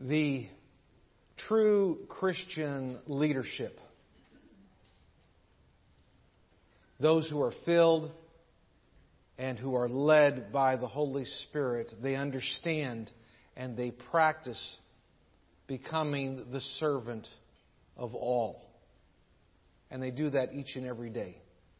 The true Christian leadership, those who are filled and who are led by the Holy Spirit, they understand and they practice becoming the servant of all. And they do that each and every day.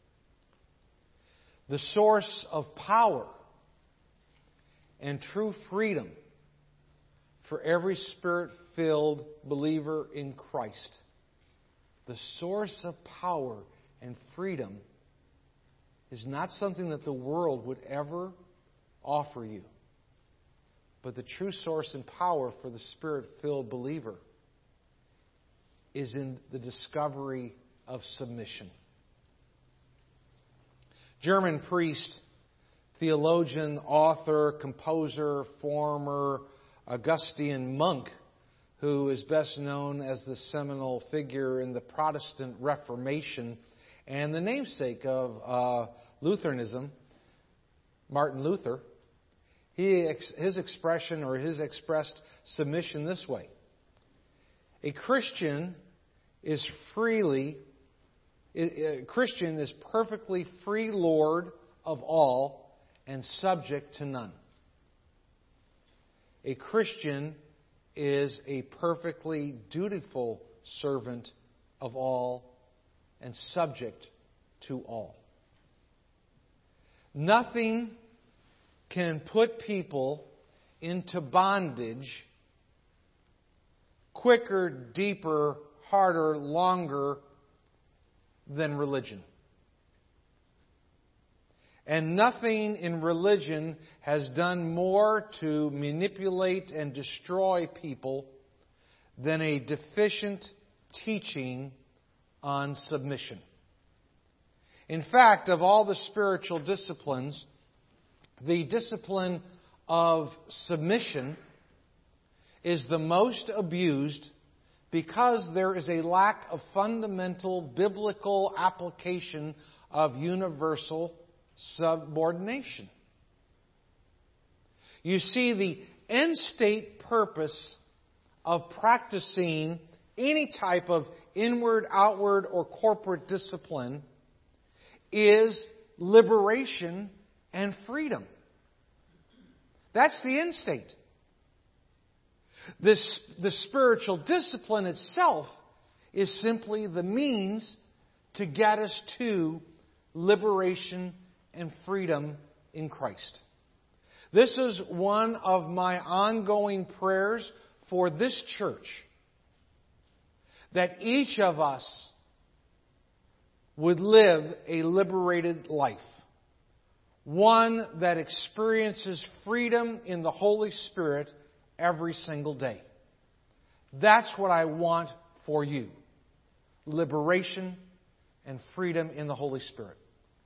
The source of power and true freedom for every Spirit-filled believer in Christ. The source of power and freedom is not something that the world would ever offer you. But the true source and power for the Spirit-filled believer is in the discovery of submission. German priest, theologian, author, composer, former Augustinian monk, who is best known as the seminal figure in the Protestant Reformation and the namesake of Lutheranism, Martin Luther, his expressed submission this way: a Christian is perfectly free Lord of all and subject to none. A Christian is a perfectly dutiful servant of all and subject to all. Nothing can put people into bondage quicker, deeper, harder, longer than religion. And nothing in religion has done more to manipulate and destroy people than a deficient teaching on submission. In fact, of all the spiritual disciplines, the discipline of submission is the most abused because there is a lack of fundamental biblical application of universal subordination. You see, the end state purpose of practicing any type of inward, outward, or corporate discipline is liberation and freedom. That's the end state. The spiritual discipline itself is simply the means to get us to liberation and freedom in Christ. This is one of my ongoing prayers for this church, that each of us would live a liberated life. One that experiences freedom in the Holy Spirit every single day. That's what I want for you. Liberation and freedom in the Holy Spirit.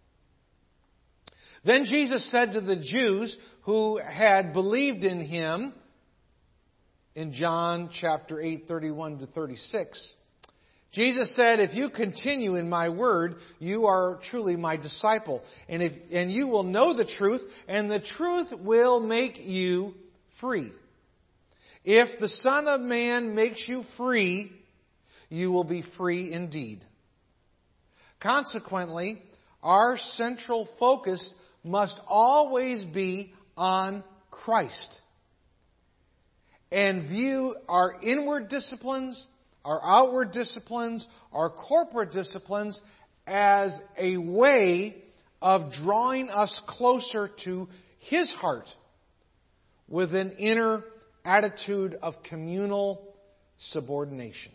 Then Jesus said to the Jews who had believed in Him, in John chapter 8, 31 to 36, Jesus said, if you continue in my word, you are truly my disciple. And you will know the truth, and the truth will make you free. If the Son of Man makes you free, you will be free indeed. Consequently, our central focus must always be on Christ. And view our inward disciplines, our outward disciplines, our corporate disciplines as a way of drawing us closer to His heart with an inner attitude of communal subordination.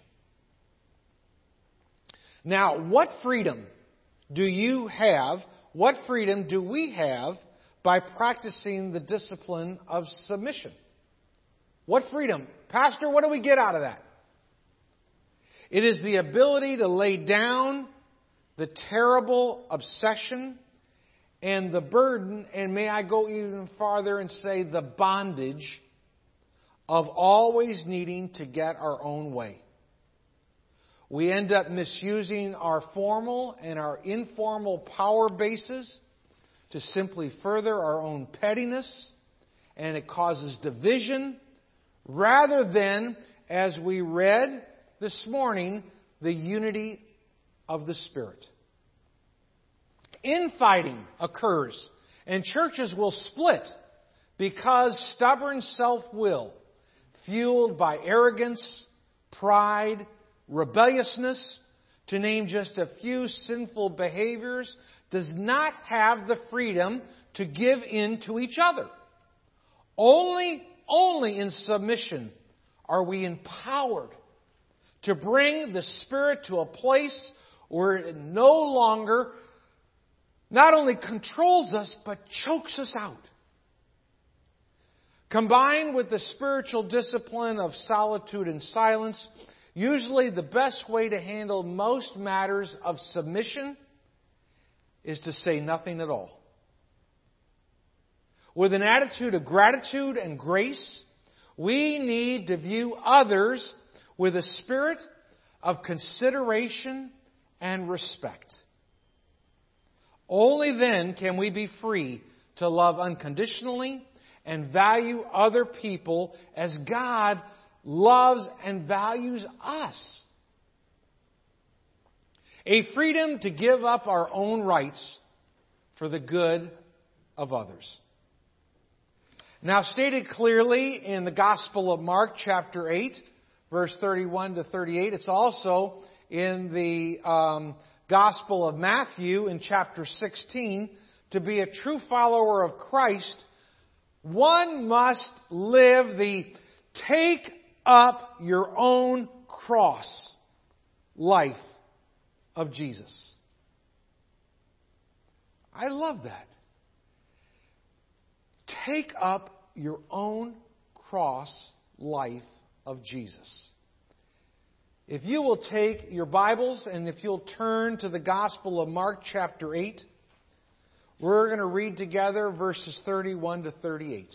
Now, what freedom do you have? What freedom do we have by practicing the discipline of submission? What freedom? Pastor, what do we get out of that? It is the ability to lay down the terrible obsession and the burden, and may I go even farther and say the bondage of always needing to get our own way. We end up misusing our formal and our informal power bases to simply further our own pettiness, and it causes division, rather than, as we read this morning, the unity of the Spirit. Infighting occurs, and churches will split because stubborn self-will, fueled by arrogance, pride, rebelliousness, to name just a few sinful behaviors, does not have the freedom to give in to each other. Only in submission are we empowered to bring the Spirit to a place where it no longer not only controls us, but chokes us out. Combined with the spiritual discipline of solitude and silence, usually the best way to handle most matters of submission is to say nothing at all. With an attitude of gratitude and grace, we need to view others with a spirit of consideration and respect. Only then can we be free to love unconditionally and value other people as God loves and values us. A freedom to give up our own rights for the good of others. Now, stated clearly in the Gospel of Mark, chapter 8, verse 31 to 38. It's also in the Gospel of Matthew in chapter 16. To be a true follower of Christ, one must live the take up your own cross life of Jesus. I love that. Take up your own cross life of Jesus. If you will take your Bibles and if you'll turn to the Gospel of Mark chapter 8, we're going to read together verses 31 to 38.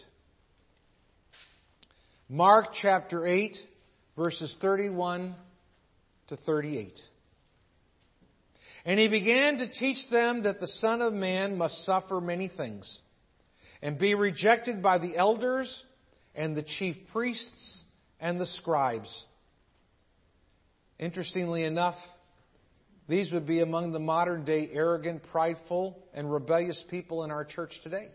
Mark chapter 8, verses 31 to 38. And he began to teach them that the Son of Man must suffer many things, and be rejected by the elders and the chief priests and the scribes. Interestingly enough, these would be among the modern day arrogant, prideful, and rebellious people in our church today.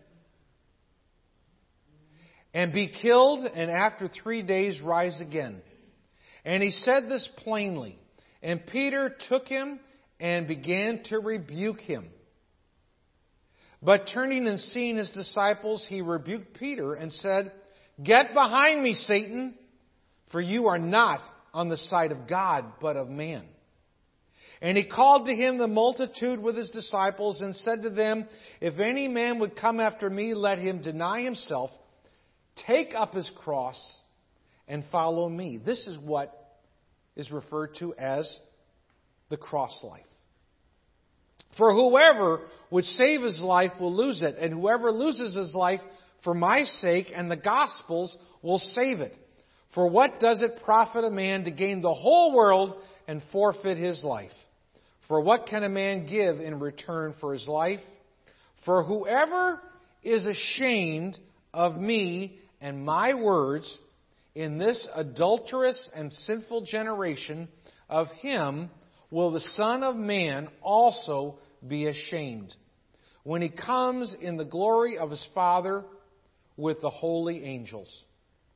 And be killed, and after 3 days rise again. And he said this plainly. And Peter took him and began to rebuke him. But turning and seeing his disciples, he rebuked Peter and said, "Get behind me, Satan, for you are not on the side of God, but of man." And he called to him the multitude with his disciples and said to them, "If any man would come after me, let him deny himself, take up his cross, and follow me." This is what is referred to as the cross life. For whoever would save his life will lose it, and whoever loses his life for my sake and the gospel's will save it. For what does it profit a man to gain the whole world and forfeit his life? For what can a man give in return for his life? For whoever is ashamed of me and my words in this adulterous and sinful generation, of him will the Son of Man also be ashamed, when he comes in the glory of his Father with the holy angels.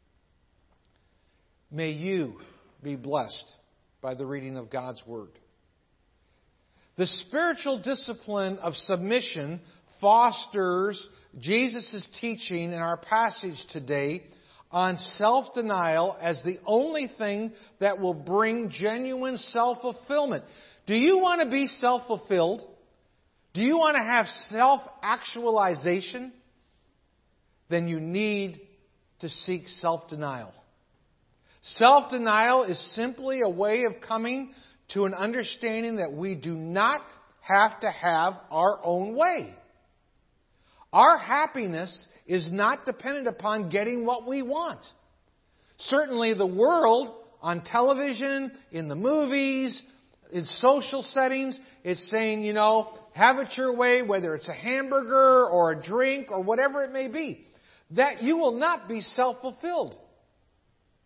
May you be blessed by the reading of God's Word. The spiritual discipline of submission fosters Jesus' teaching in our passage today on self-denial as the only thing that will bring genuine self-fulfillment. Do you want to be self-fulfilled? Do you want to have self-actualization? Then you need to seek self-denial. Self-denial is simply a way of coming to an understanding that we do not have to have our own way. Our happiness is not dependent upon getting what we want. Certainly the world, on television, in the movies, in social settings, it's saying, have it your way, whether it's a hamburger or a drink or whatever it may be. That you will not be self-fulfilled.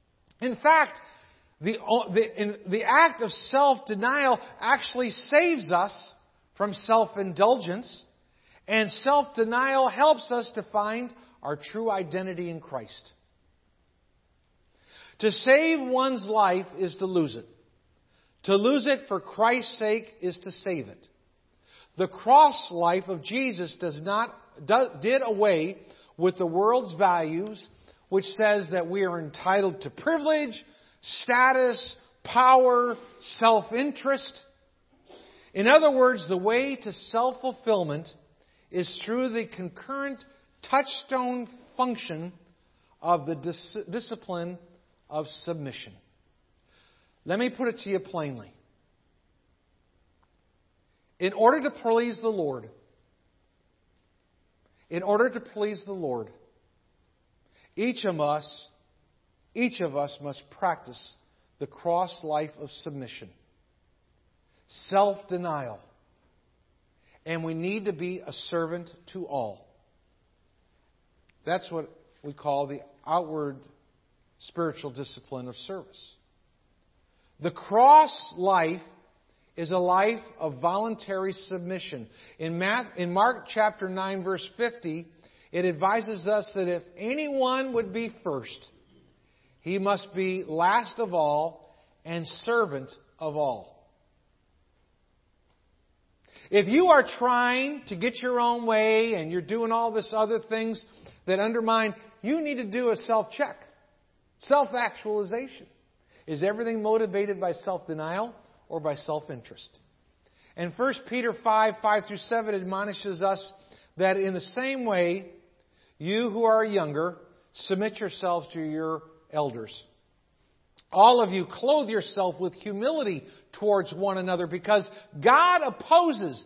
In fact, the act of self-denial actually saves us from self-indulgence, and self-denial helps us to find our true identity in Christ. To save one's life is to lose it. To lose it for Christ's sake is to save it. The cross life of Jesus did away with the world's values, which says that we are entitled to privilege, status, power, self-interest. In other words, the way to self-fulfillment is through the concurrent touchstone function of the discipline of submission. Let me put it to you plainly. In order to please the Lord, each of us must practice the cross life of submission, self-denial, and we need to be a servant to all. That's what we call the outward spiritual discipline of service. The cross life is a life of voluntary submission. In Mark chapter 9, verse 50, it advises us that if anyone would be first, he must be last of all and servant of all. If you are trying to get your own way and you're doing all this other things that undermine, you need to do a self-check, self-actualization. Is everything motivated by self-denial or by self-interest? And 1 Peter 5, 5 through 7 admonishes us that in the same way, you who are younger, submit yourselves to your elders. All of you clothe yourself with humility towards one another, because God opposes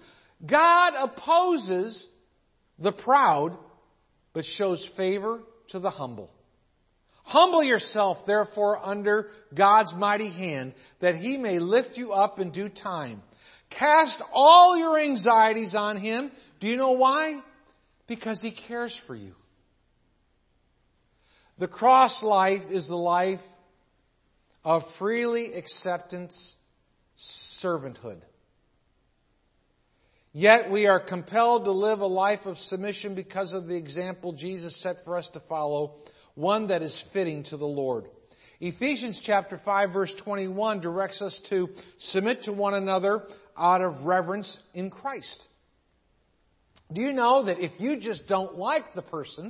the proud, but shows favor to the humble. Humble yourself, therefore, under God's mighty hand, that He may lift you up in due time. Cast all your anxieties on Him. Do you know why? Because He cares for you. The cross life is the life of freely acceptance, servanthood. Yet we are compelled to live a life of submission because of the example Jesus set for us to follow, one that is fitting to the Lord. Ephesians chapter 5 verse 21 directs us to submit to one another out of reverence in Christ. Do you know that if you just don't like the person,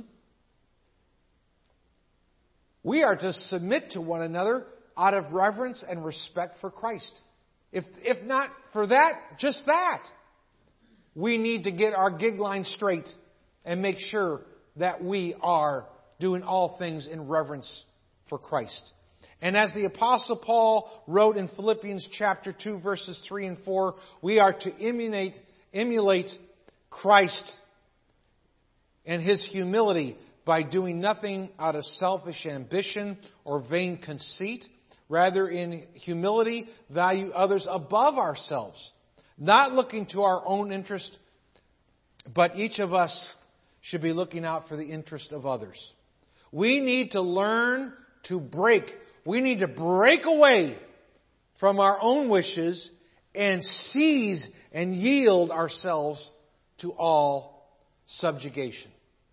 we are to submit to one another out of reverence and respect for Christ? If not for that, just that. We need to get our gig line straight and make sure that we are doing all things in reverence for Christ. And as the Apostle Paul wrote in Philippians chapter 2, verses 3 and 4, we are to emulate Christ and His humility by doing nothing out of selfish ambition or vain conceit. Rather, in humility, value others above ourselves, not looking to our own interest, but each of us should be looking out for the interest of others. We need to learn to we need to break away from our own wishes and seize and yield ourselves to all subjugation.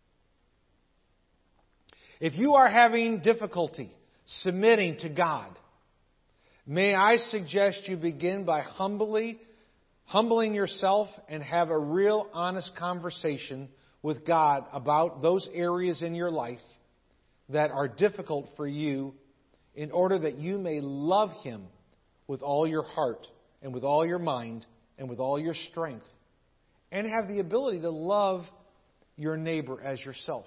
If you are having difficulty submitting to God, may I suggest you begin by humbling yourself and have a real honest conversation with God about those areas in your life that are difficult for you, in order that you may love Him with all your heart and with all your mind and with all your strength, and have the ability to love your neighbor as yourself.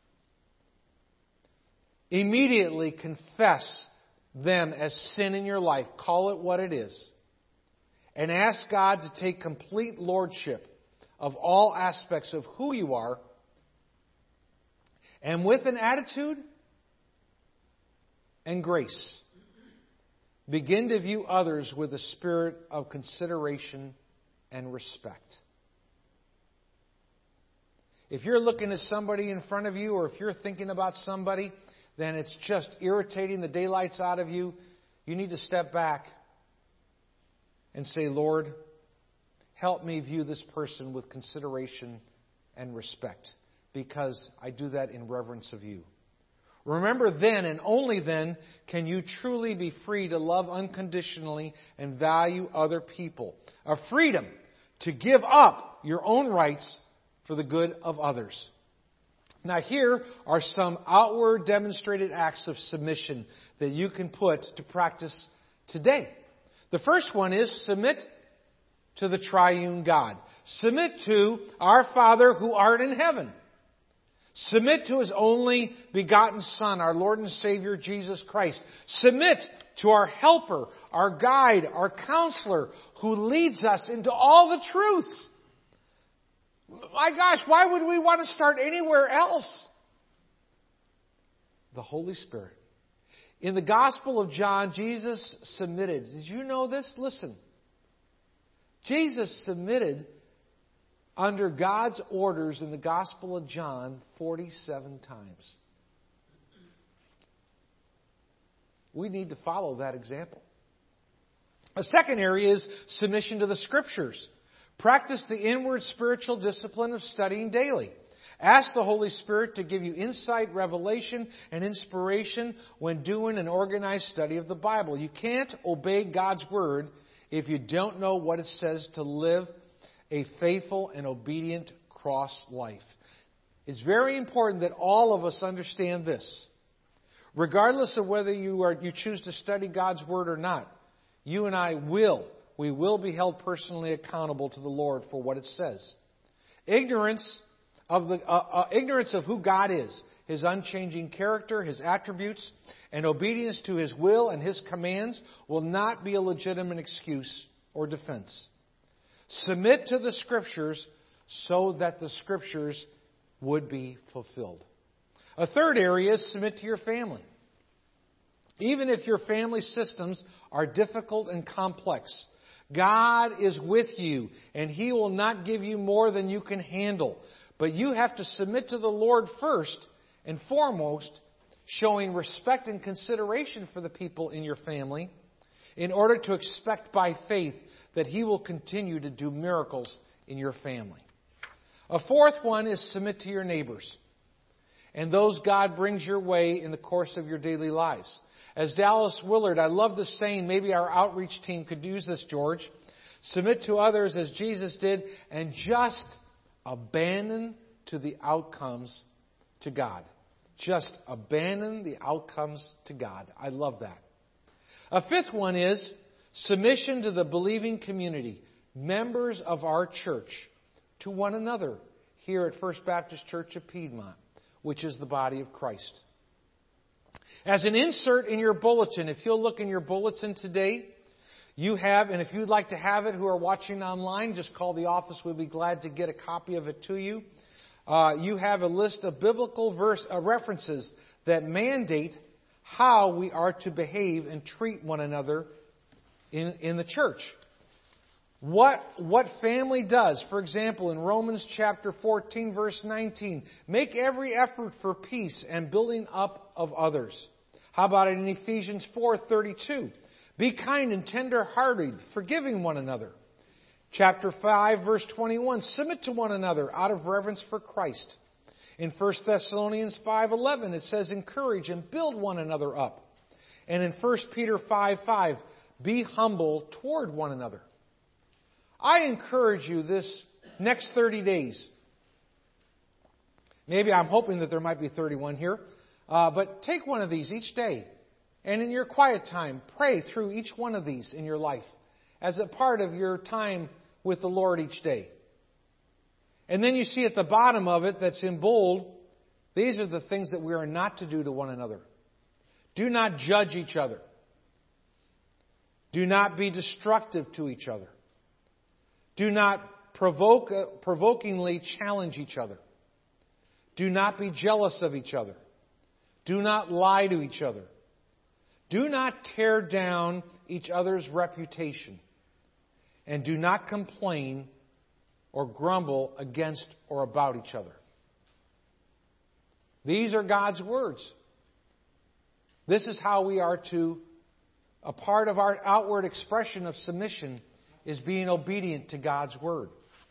Immediately confess them as sin in your life. Call it what it is. And ask God to take complete lordship of all aspects of who you are. And with an attitude and grace, begin to view others with a spirit of consideration and respect. If you're looking at somebody in front of you, or if you're thinking about somebody then it's just irritating the daylights out of you, you need to step back and say, Lord, help me view this person with consideration and respect, because I do that in reverence of you. Remember, then and only then can you truly be free to love unconditionally and value other people. A freedom to give up your own rights for the good of others. Now, here are some outward demonstrated acts of submission that you can put to practice today. The first one is submit to the triune God. Submit to our Father who art in heaven. Submit to His only begotten Son, our Lord and Savior, Jesus Christ. Submit to our helper, our guide, our counselor, who leads us into all the truths. My gosh, why would we want to start anywhere else? The Holy Spirit. In the Gospel of John, Jesus submitted. Did you know this? Listen. Jesus submitted under God's orders in the Gospel of John 47 times. We need to follow that example. A second area is submission to the Scriptures. Practice the inward spiritual discipline of studying daily. Ask the Holy Spirit to give you insight, revelation, and inspiration when doing an organized study of the Bible. You can't obey God's Word if you don't know what it says to live a faithful and obedient cross life. It's very important that all of us understand this. Regardless of whether you choose to study God's Word or not, you and I will be held personally accountable to the Lord for what it says. Ignorance of who God is, His unchanging character, His attributes, and obedience to His will and His commands will not be a legitimate excuse or defense. Submit to the Scriptures so that the Scriptures would be fulfilled. A third area is submit to your family. Even if your family systems are difficult and complex, God is with you, and He will not give you more than you can handle. But you have to submit to the Lord first and foremost, showing respect and consideration for the people in your family in order to expect by faith that He will continue to do miracles in your family. A fourth one is submit to your neighbors and those God brings your way in the course of your daily lives. As Dallas Willard, I love this saying, maybe our outreach team could use this, George. Submit to others as Jesus did, and just abandon to the outcomes to God. Just abandon the outcomes to God. I love that. A fifth one is submission to the believing community, members of our church, to one another here at First Baptist Church of Piedmont, which is the body of Christ. As an insert in your bulletin, if you'll look in your bulletin today, you have, and if you'd like to have it who are watching online, just call the office. We'll be glad to get a copy of it to you. You have a list of biblical references that mandate how we are to behave and treat one another in the church. What family does, for example, in Romans chapter 14, verse 19, make every effort for peace and building up of others. How about it in Ephesians 4:32? Be kind and tender-hearted, forgiving one another. Chapter 5, verse 21, submit to one another out of reverence for Christ. In 1 Thessalonians 5:11, it says, encourage and build one another up. And in 1 Peter 5:5, be humble toward one another. I encourage you this next 30 days. Maybe I'm hoping that there might be 31 here. But take one of these each day. And in your quiet time, pray through each one of these in your life as a part of your time with the Lord each day. And then you see at the bottom of it that's in bold, these are the things that we are not to do to one another. Do not judge each other. Do not be destructive to each other. Do not provokingly challenge each other. Do not be jealous of each other. Do not lie to each other. Do not tear down each other's reputation. And do not complain or grumble against or about each other. These are God's words. This is how we are to, a part of our outward expression of submission is being obedient to God's Word.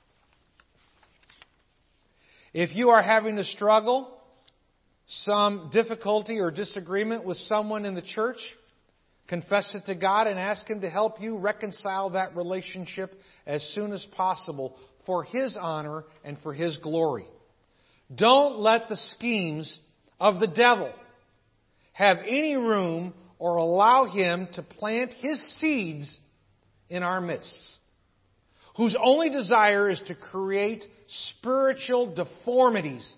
If you are having a struggle, some difficulty or disagreement with someone in the church, confess it to God and ask Him to help you reconcile that relationship as soon as possible for His honor and for His glory. Don't let the schemes of the devil have any room or allow him to plant his seeds in our midst, whose only desire is to create spiritual deformities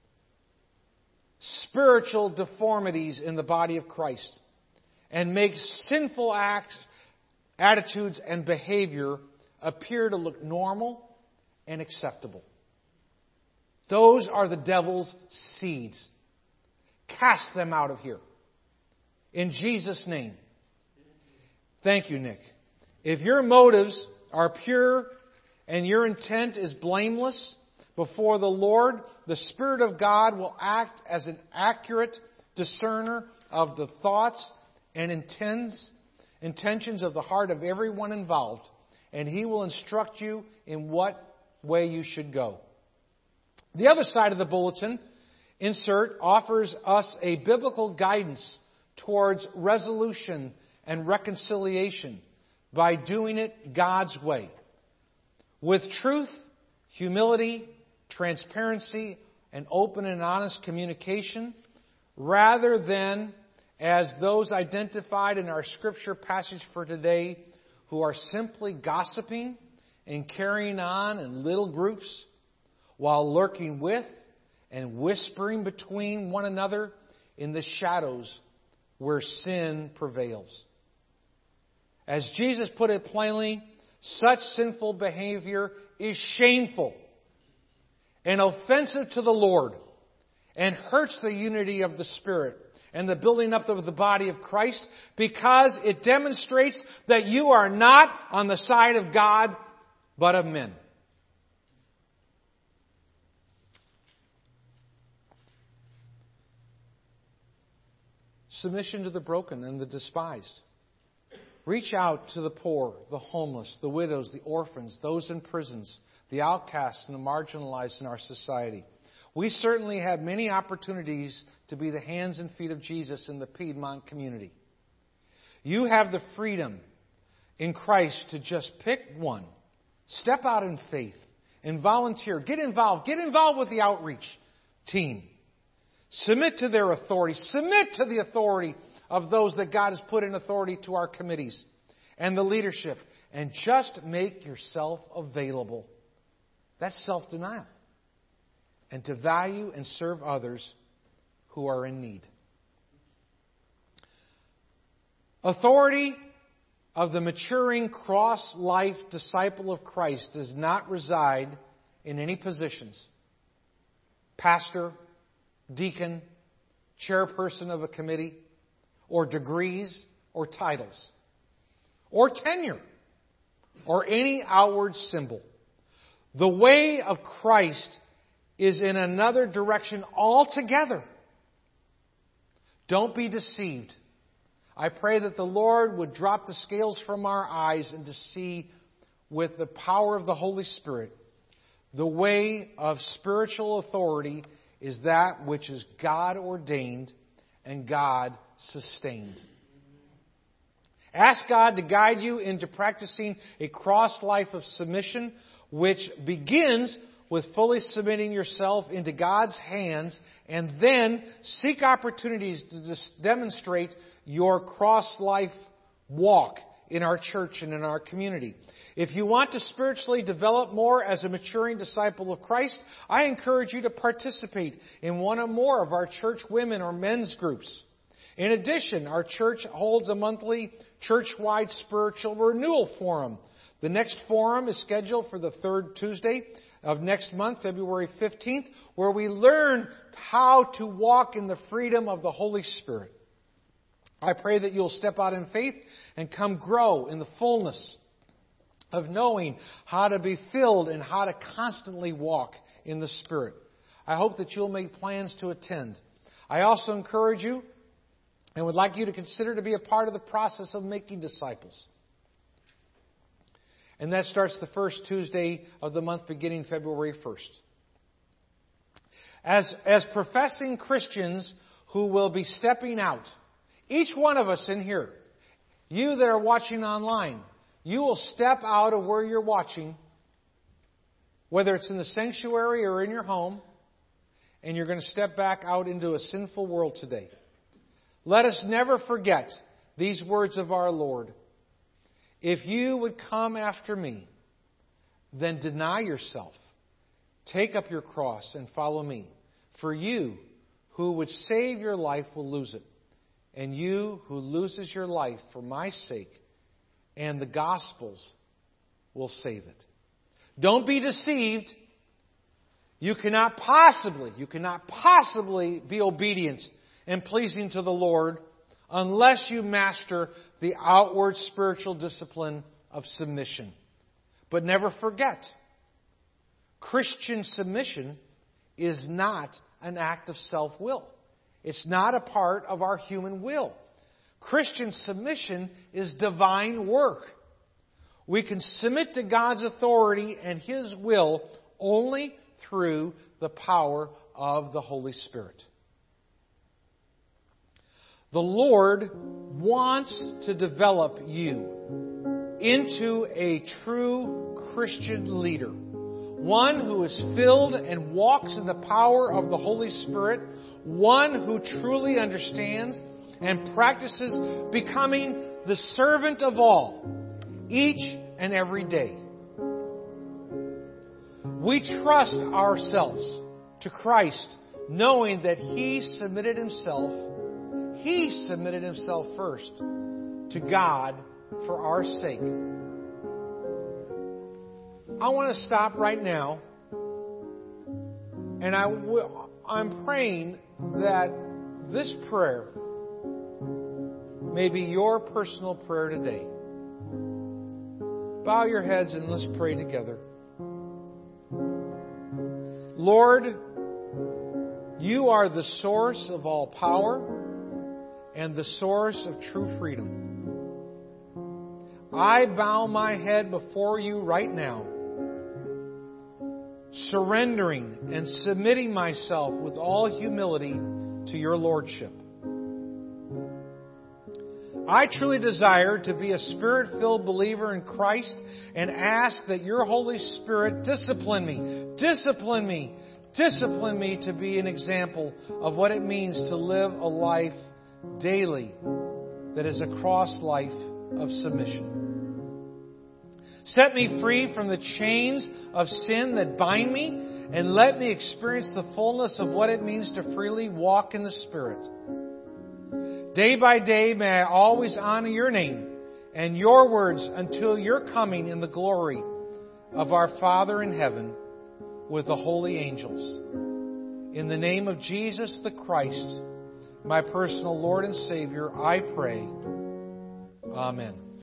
in the body of Christ, and make sinful acts, attitudes, and behavior appear to look normal and acceptable. Those are the devil's seeds. Cast them out of here. In Jesus' name. Thank you, Nick. If your motives are pure and your intent is blameless before the Lord, the Spirit of God will act as an accurate discerner of the thoughts and intentions of the heart of everyone involved, and He will instruct you in what way you should go. The other side of the bulletin insert offers us a biblical guidance towards resolution and reconciliation by doing it God's way, with truth, humility, transparency, and open and honest communication, rather than as those identified in our scripture passage for today, who are simply gossiping and carrying on in little groups while lurking with and whispering between one another in the shadows where sin prevails. As Jesus put it plainly, such sinful behavior is shameful and offensive to the Lord and hurts the unity of the Spirit and the building up of the body of Christ, because it demonstrates that you are not on the side of God, but of men. Submission to the broken and the despised. Reach out to the poor, the homeless, the widows, the orphans, those in prisons, the outcasts and the marginalized in our society. We certainly have many opportunities to be the hands and feet of Jesus in the Piedmont community. You have the freedom in Christ to just pick one, step out in faith, and volunteer. Get involved. Get involved with the outreach team. Submit to their authority. Submit to the authority of those that God has put in authority to our committees and the leadership. And just make yourself available. That's self-denial. And to value and serve others who are in need. Authority of the maturing cross-life disciple of Christ does not reside in any positions. Pastor, deacon, chairperson of a committee, or degrees, or titles, or tenure, or any outward symbol. The way of Christ is in another direction altogether. Don't be deceived. I pray that the Lord would drop the scales from our eyes and to see with the power of the Holy Spirit. The way of spiritual authority is that which is God ordained and God sustained. Ask God to guide you into practicing a cross life of submission, which begins with fully submitting yourself into God's hands, and then seek opportunities to demonstrate your cross-life walk in our church and in our community. If you want to spiritually develop more as a maturing disciple of Christ, I encourage you to participate in one or more of our church women or men's groups. In addition, our church holds a monthly church-wide spiritual renewal forum. The next forum is scheduled for the third Tuesday of next month, February 15th, where we learn how to walk in the freedom of the Holy Spirit. I pray that you'll step out in faith and come grow in the fullness of knowing how to be filled and how to constantly walk in the Spirit. I hope that you'll make plans to attend. I also encourage you and would like you to consider to be a part of the process of making disciples. And that starts the first Tuesday of the month beginning February 1st. As professing Christians who will be stepping out, each one of us in here, you that are watching online, you will step out of where you're watching, whether it's in the sanctuary or in your home, and you're going to step back out into a sinful world today. Let us never forget these words of our Lord. If you would come after me, then deny yourself. Take up your cross and follow me. For you who would save your life will lose it. And you who loses your life for my sake and the gospel's will save it. Don't be deceived. You cannot possibly be obedient and pleasing to the Lord unless you master the outward spiritual discipline of submission. But never forget, Christian submission is not an act of self-will. It's not a part of our human will. Christian submission is divine work. We can submit to God's authority and His will only through the power of the Holy Spirit. The Lord wants to develop you into a true Christian leader. One who is filled and walks in the power of the Holy Spirit. One who truly understands and practices becoming the servant of all, each and every day. We trust ourselves to Christ, knowing that He submitted Himself first to God for our sake. I want to stop right now, and I'm praying that this prayer may be your personal prayer today. Bow your heads and let's pray together. Lord, You are the source of all power and the source of true freedom. I bow my head before You right now, surrendering and submitting myself with all humility to Your Lordship. I truly desire to be a Spirit-filled believer in Christ and ask that Your Holy Spirit discipline me to be an example of what it means to live a life daily that is a cross life of submission. Set me free from the chains of sin that bind me, and let me experience the fullness of what it means to freely walk in the Spirit. Day by day, may I always honor Your name and Your words until Your coming in the glory of our Father in heaven with the holy angels. In the name of Jesus the Christ, my personal Lord and Savior, I pray. Amen.